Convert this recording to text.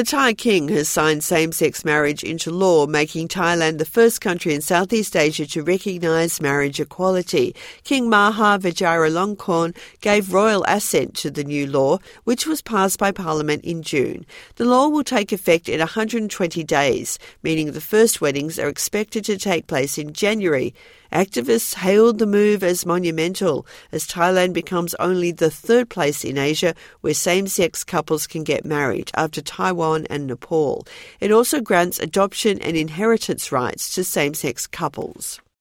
The Thai king has signed same-sex marriage into law, making Thailand the first country in Southeast Asia to recognise marriage equality. King Maha Vajiralongkorn gave royal assent to the new law, which was passed by Parliament in June. The law will take effect in 120 days, meaning the first weddings are expected to take place in January. Activists hailed the move as monumental, as Thailand becomes only the third place in Asia where same-sex couples can get married, after Taiwan and Nepal. It also grants adoption and inheritance rights to same-sex couples.